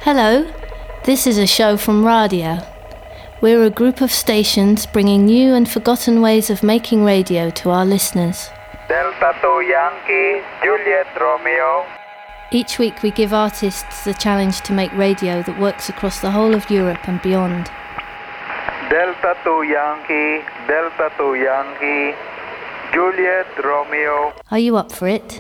Hello, this is a show from Radio. We're a group of stations bringing new and forgotten ways of making radio to our listeners. Delta 2 Yankee, Juliet Romeo. Each week we give artists the challenge to make radio that works across the whole of Europe and beyond. Delta 2 Yankee, Delta 2 Yankee, Juliet Romeo. Are you up for it?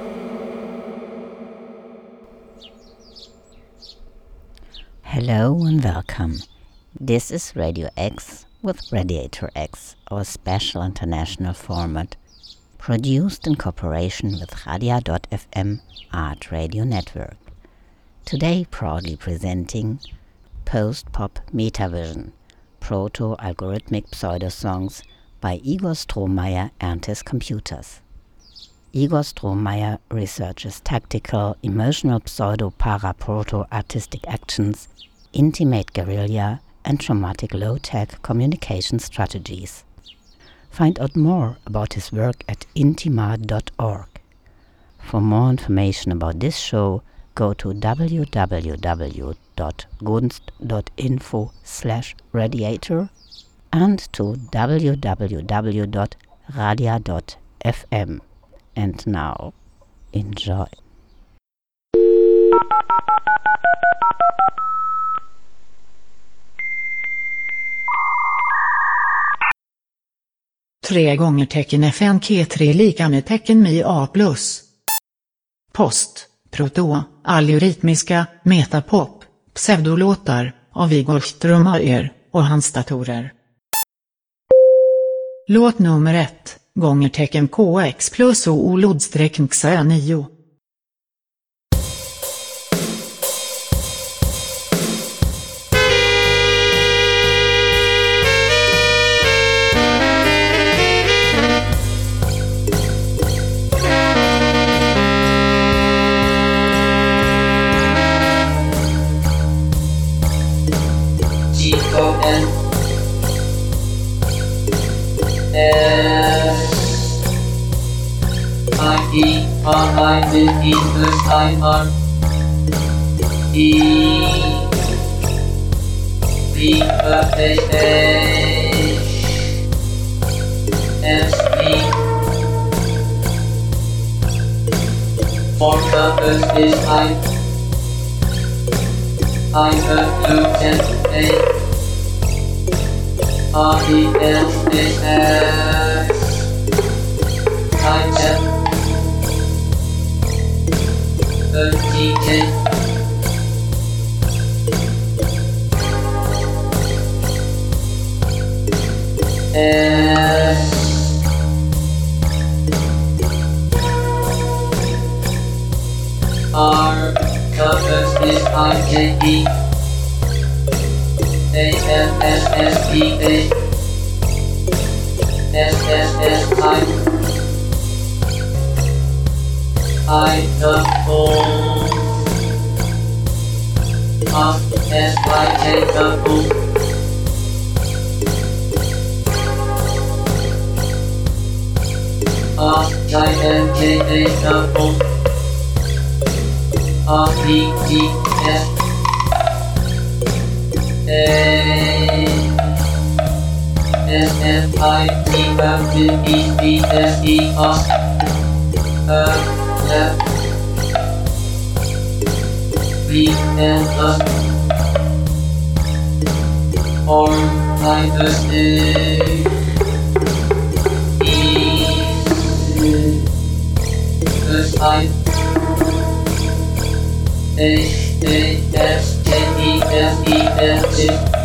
Hello and welcome. This is Radio X with Radiator X, our special international format, produced in cooperation with Radia.fm Art Radio Network. Today proudly presenting Post-Pop Metavision, proto-algorithmic pseudo-songs by Igor Strohmeyer and his computers. Igor Strohmeyer researches tactical, emotional pseudo-para-proto-artistic actions, intimate guerrilla, and traumatic low-tech communication strategies. Find out more about his work at intima.org. For more information about this show, go to www.gunst.info/radiator and to www.radia.fm. And now, enjoy. Tre gånger tecken FNK3 lika med tecken Mi A+. Post, proto, algoritmiska, metapop, pseudolåtar av Igor Strohmeyer och hans datorer. Låt nummer 1, gånger tecken KX plus OO-LOD-XA9. R-I-D-E-S-I-R E-V-A-S-E For purpose is I-F-U-N-A R-E-S-A-S I-F TK S R covers is IKE AFSSPA SSSI I couple of S-I-K couple of G-N-K-A couple of B-T-S A-S-F-I-T-W-E-B-S-E of left, B and up, or either A, E, S, I, H, A, S, K, E, S, E, S,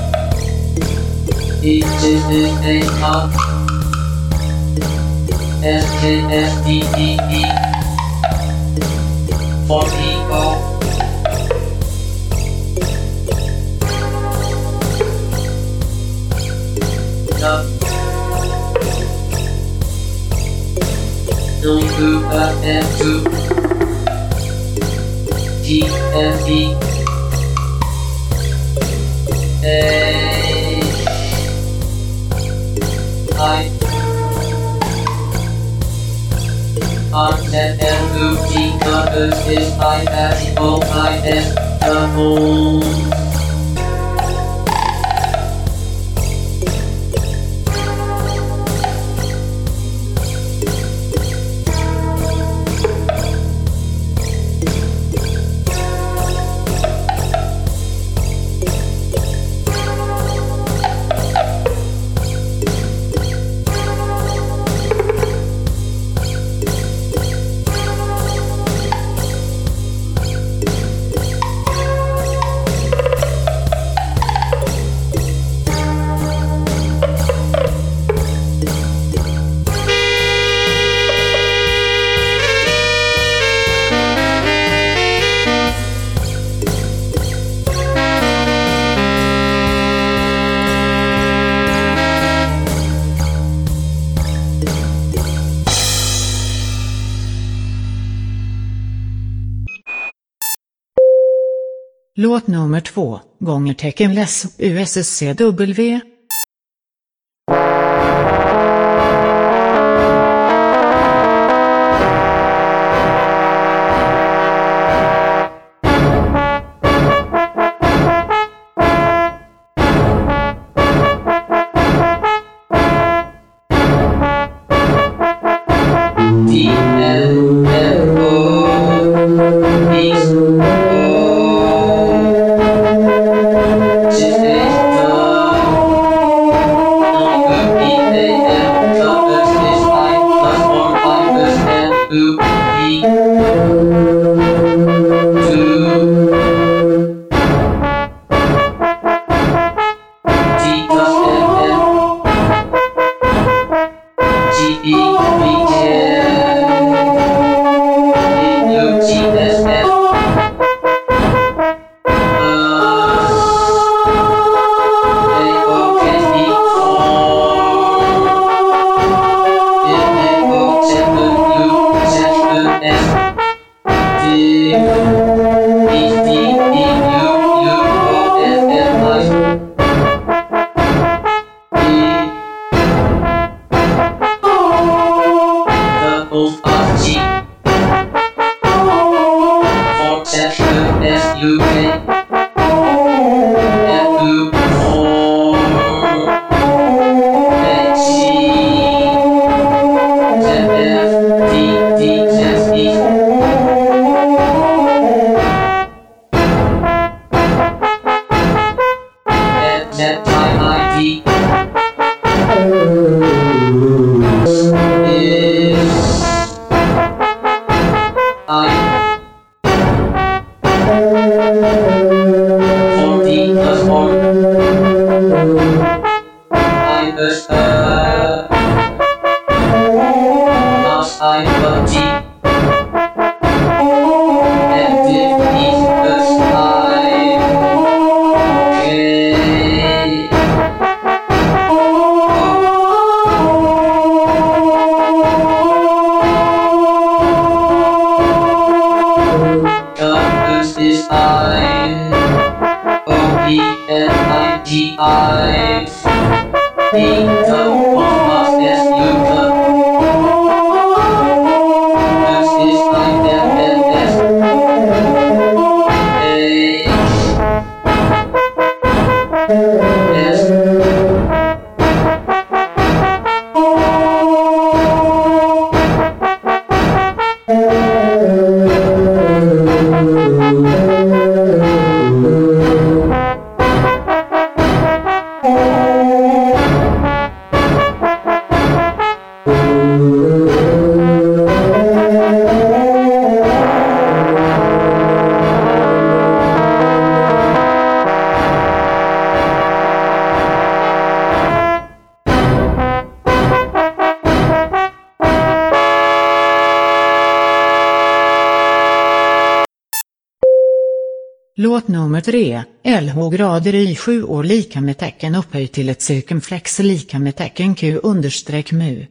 E, J, A, R, S, K, S, D, E, E. For ego love no group and two G and E A I R Z N U G covers is I S O I S Double. Låt nummer 2, gånger teckenless USSCW. Låt nummer 3, LH grader i 7 år lika med tecken upphöjt till ett cirkumflex lika med tecken Q understreck mu.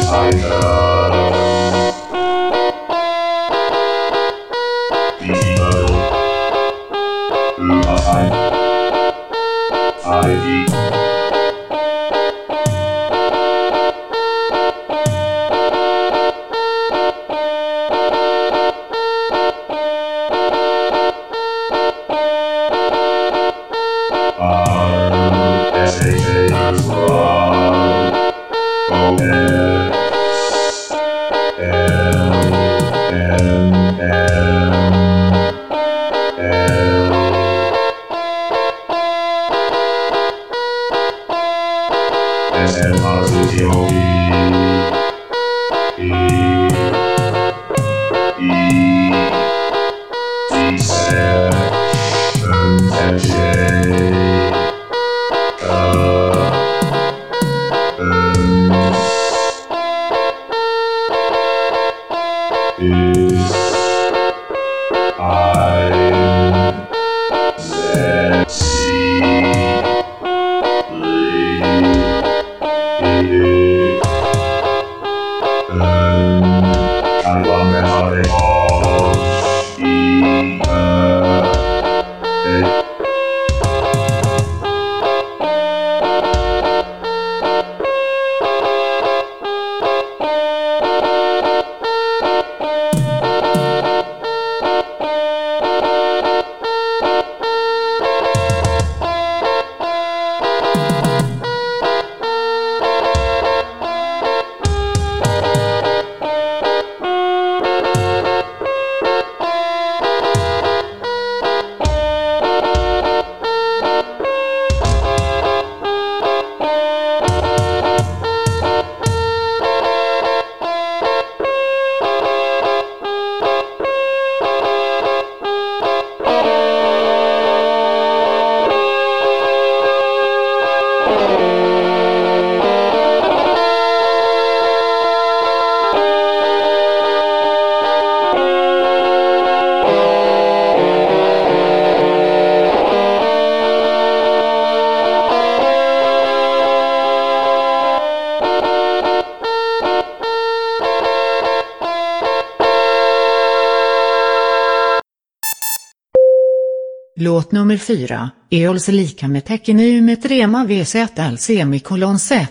Låt nummer 4. Eols lika med tecken U med trema VZL semikolon Z,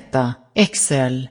XL.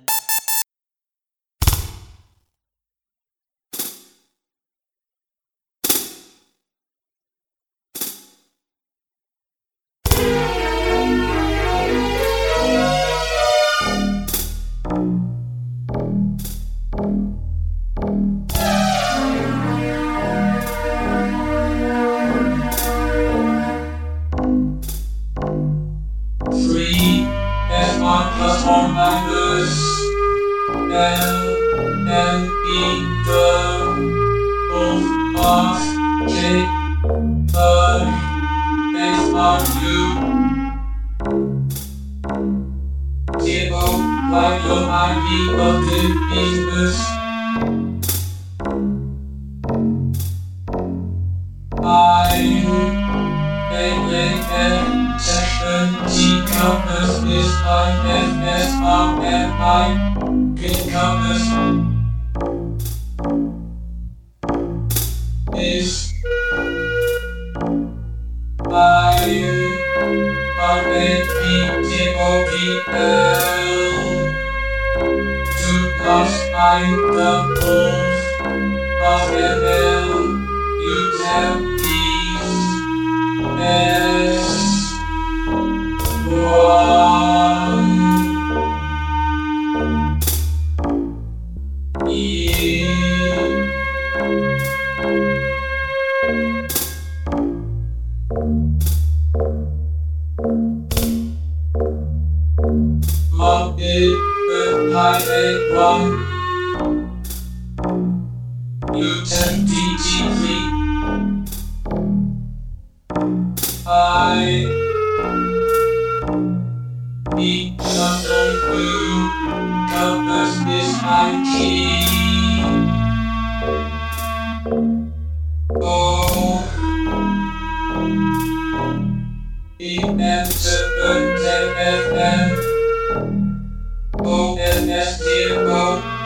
ONS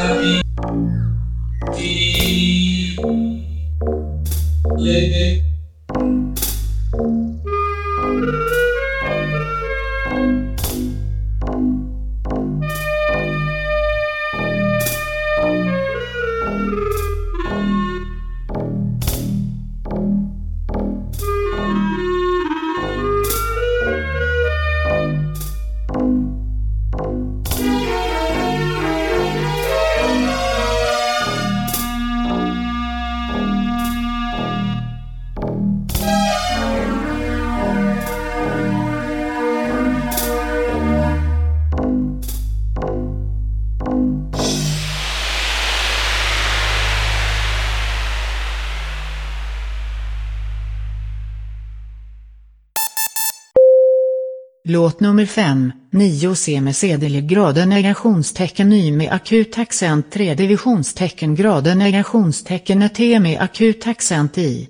Låt nummer 5, 9C med sedelig graden negationstecken Y med akut accent 3 divisionstecken graden negationstecken T med akut accent I.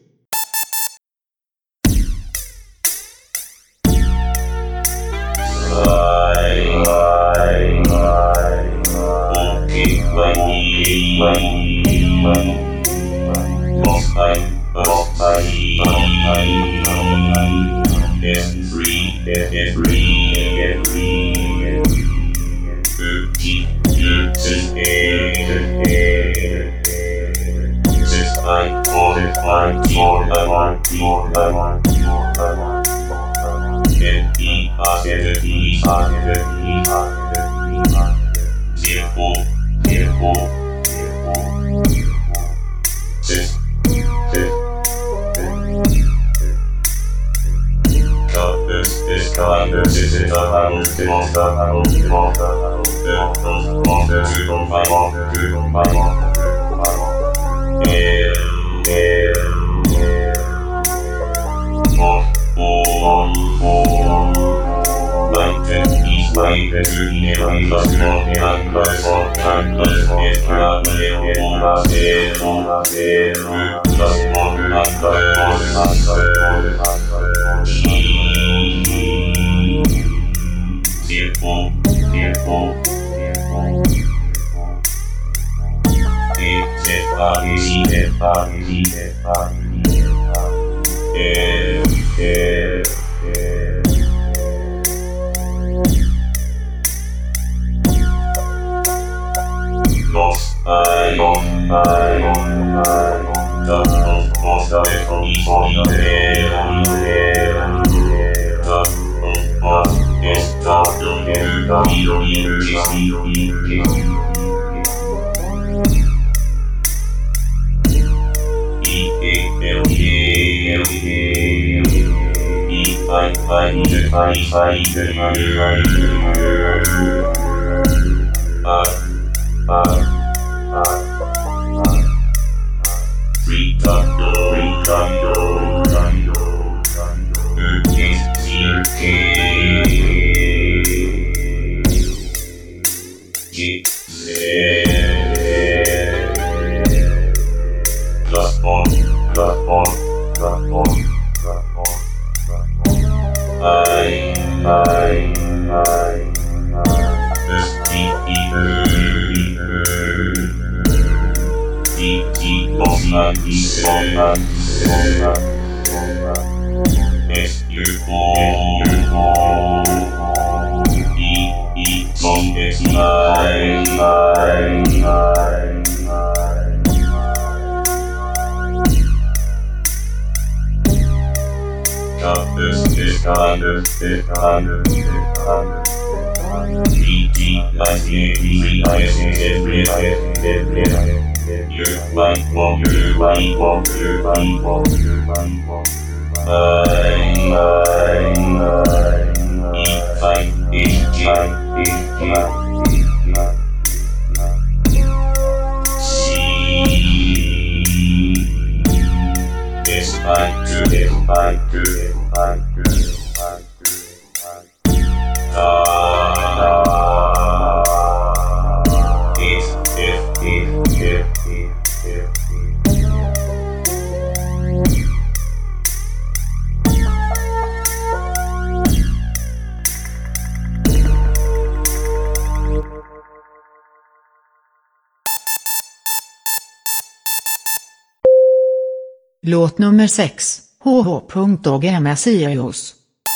Låt nummer 6, HH.OG-Messiahs.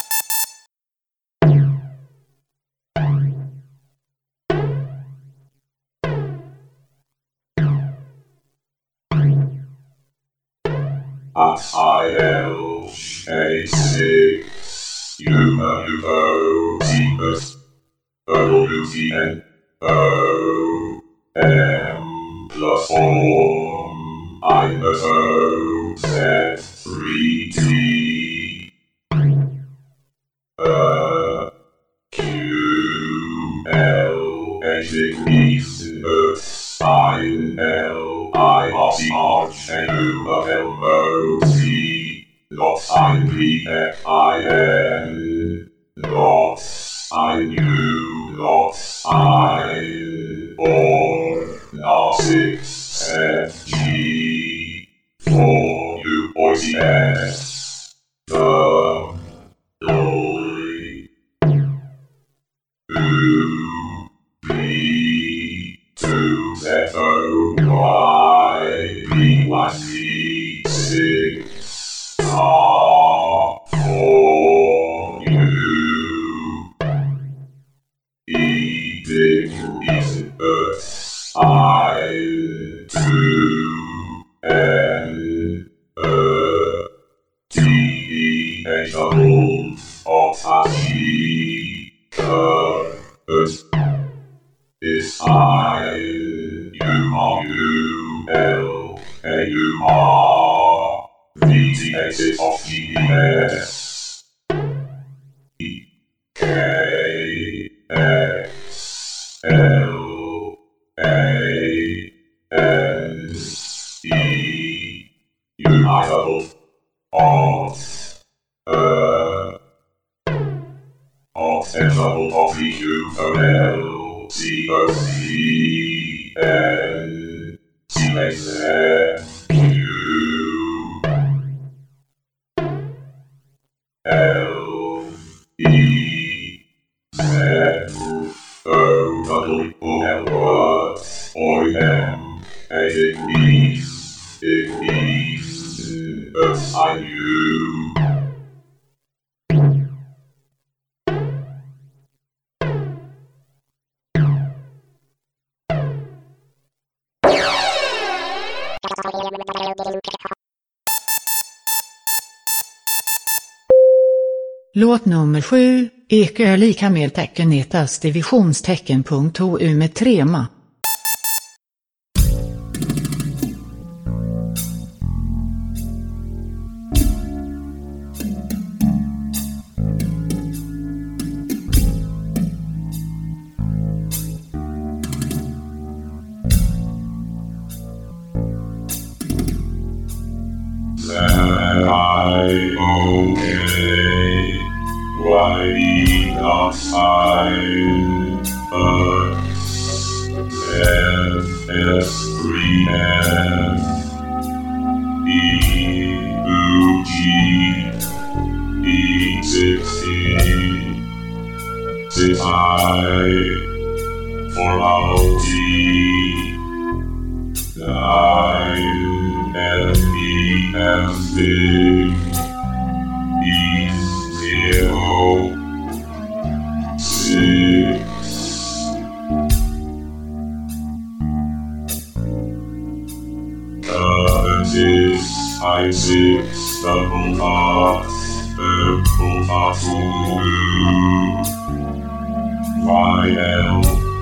A6 UVOTBUS OUTN OM plus form I'm a Z3T QL Exit ILIRCHNUMOT Lot IPFIN Lot IU Lot I or R6FG for you OCS the glory B to FOYBYC6 R for you E big is Earth I to N T E H double of T Earth is I U R U L A U R V T exit of T E S E K X L A N E United of N double of E U O L C O C N C X F U L E Z O double O L words O M A E S I U Låt nummer 7, Eke är lika med tecken etas divisionstecken punkt OU med trema. Y not I F S 3 F E U G E 60 6 I for all T 9 F E F big E 0 6 I 6 double R double R Y L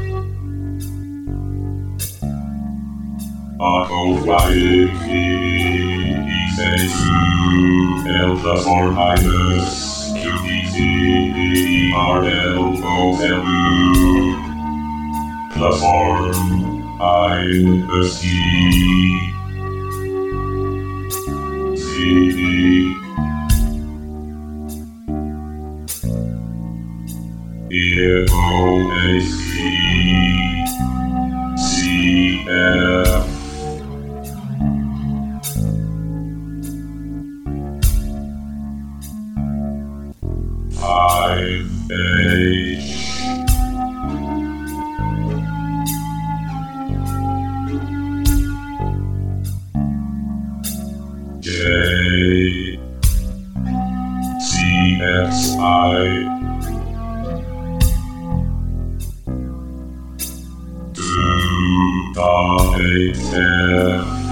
R O Y E L for minus Q D T R L O L U platform I S E C E O A C F H J AM.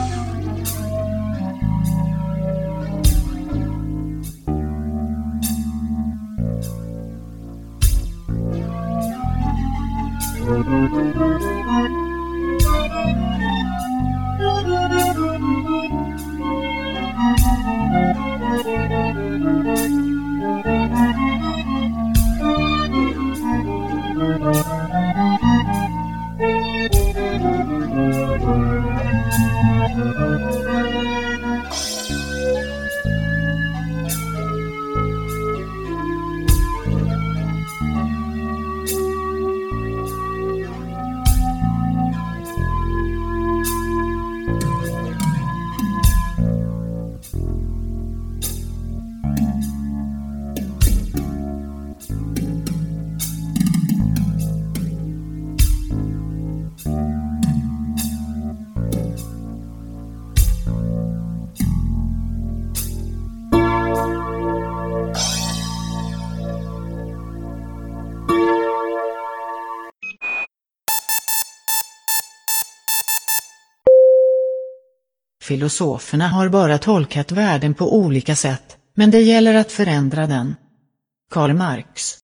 Filosoferna har bara tolkat världen på olika sätt, men det gäller att förändra den. Karl Marx.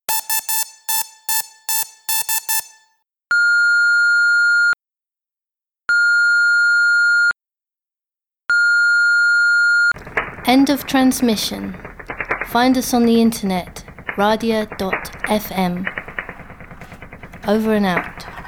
End of transmission. Find us on the internet, radia.fm. Over and out.